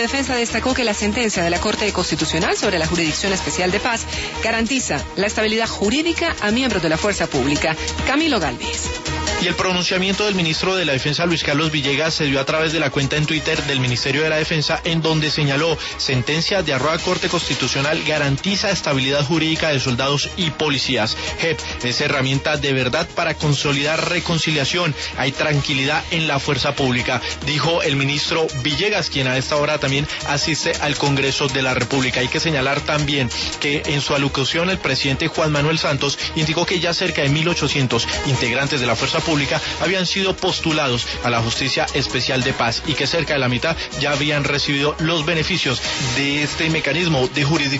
Defensa destacó que la sentencia de la Corte Constitucional sobre la Jurisdicción Especial de Paz garantiza la estabilidad jurídica a miembros de la fuerza pública. Camilo Galvis. Y el pronunciamiento del ministro de la Defensa, Luis Carlos Villegas, se dio a través de la cuenta en Twitter del Ministerio de la Defensa, en donde señaló: sentencia de arroba Corte Constitucional garantiza estabilidad jurídica de soldados y policías. JEP es herramienta de verdad para consolidar reconciliación. Hay tranquilidad en la fuerza pública, dijo el ministro Villegas, quien a esta hora también asiste al Congreso de la República. Hay que señalar también que en su alocución el presidente Juan Manuel Santos indicó que ya cerca de 1.800 integrantes de la fuerza pública habían sido postulados a la Justicia Especial de Paz y que cerca de la mitad ya habían recibido los beneficios de este mecanismo de jurisdicción.